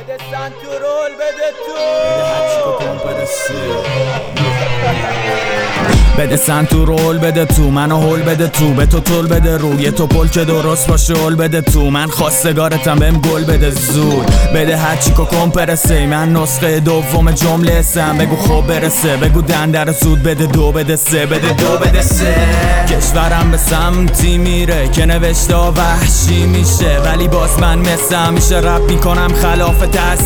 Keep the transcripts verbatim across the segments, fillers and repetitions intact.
بده سنتورول بده تو بده سنتورول بده تو منو هول بده تو به تو طول بده رو یه تو پل که درست باشه هول بده تو من خواستگارتم بهم گل بده زود بده هرچی که کمپرسه من نسخه دوم جمله اسم بگو خوب برسه بگو دندر زود بده دو بده سه بده دو بده سه کشورم به سمتی میره که نوشته وحشی میشه ولی باز من مثل میشه رپ میکنم خلاف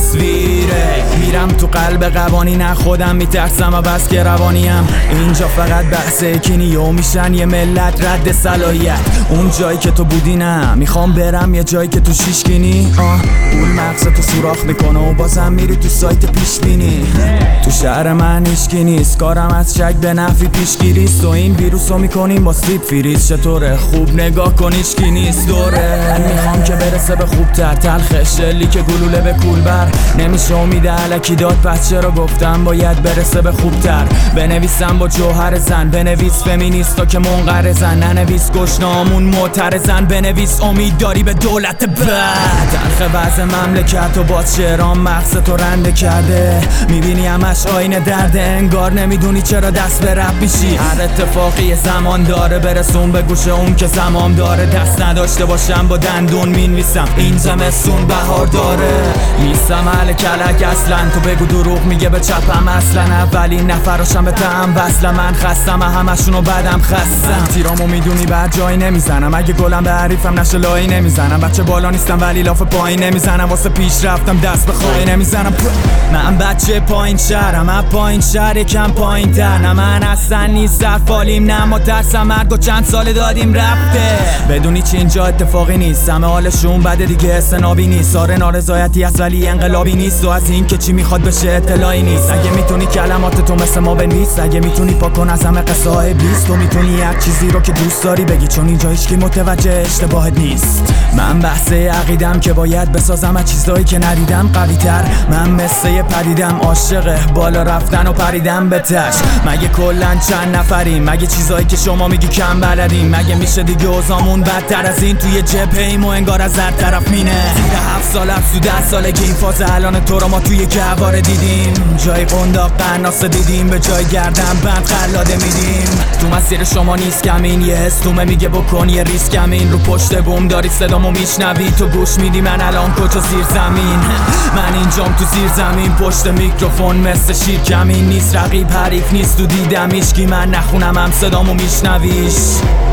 تصویره میرم تو قلب قوانین خودم میترسم و بس که روانیم اینجا فقط بحث کینی و میشن یه ملت رد صلاحیت اون جایی که تو بودی نه میخوام برم یه جایی که تو شیش گینی آه اون مغز تو سوراخ میکنه و بازم میری تو سایت پیش بینی تو شهر من هیچکی نیست کارم از شک به نفی پیشگیریست و این ویروس رو میکنیم با سیب فریز چطوره خوب نگاه کن هیچکی نیست دوره میخوام که برسه به خوبتر تلخ شلی که گلوله به کولبر نمیشه امید الکی داد پس چرا گفتم باید برسه به خوبتر بنویسم با جوهر زن بنویس فمینیستا که منقرضن ننویس گشنامون معترضن بنویس امید داری به دولت بد تلخ وضع مملکت و باز شعرام مغز تو رنده کرده میبینی همش آینه درده انگار نمیدونی چرا دست به رپ میشی هر اتفاقی زمان داره برسون به گوش اون که زمان داره دست نداشته باشم با دندون مینویسم این زمستون بهار داره نیستم اهل کلک اصلا تو بگو دروغ میگه به چپم اصلا اولین نفراشم به تم وصل من خستم همشونو بعدم خستم تیرامو میدونی بعد جایی نمیزنم اگه گلم به حریفم نشه لایی نمیزنم بچه بالا نیستم ولی لاف پایین نمیزنم واسه پیش رفتم دست به خواهی نمیزنم من بچه پایین شهرم من پایین شهر یکم پایین تر نه من اصلا نیست سرفالیم نه ما ترسم مرگ و چند سال دادیم رفته بدونی چی اینجا اتفاقی نیست همه حالشون بده دیگه استنابی نیست آره نارضایتی هست ولی انقلابی نیست و از این که چی میخواد بشه اطلاعی نیست اگه میتونی کلمات تو مثل ما بنویس اگه میتونی پاکن از همه قصه های ابلیس تو میتونی هر چیزی رو که دوست داری بگی چون اینجا هیچکی متوجه اشتباهت نیست من بحث عقیدم که باید بسازم از چیزایی که ندیدم قوی تر من مثل یه پدیدم عاشق بالا رفتن و پریدم به تش مگه کلن چند نفریم مگه چیزایی که شما میگی کم بلدیم مگه میشه دیگه اوزامون بدتر از این توی جبهه‌ایم و انگار از هر طرف مینه زیر هفت سال افسو ده ساله که این فاز الان تو رو ما توی گهواره دیدیم جای قنداق قناصه دیدیم به جای گردن بند خلاده میدیم تو مسیر شما نیست کمین یه هستومه میگه بکن یه ریسک کمین رو پشت بوم داری صدامو میشنوی تو گوش میدی من الان کجا زیر زمین من اینجام تو زیر زمین پشت میکروفون مثل شیر کمین نیست رقیب حریف نیست تو دیدم هیچکی من نخونم هم صدامو میشنویش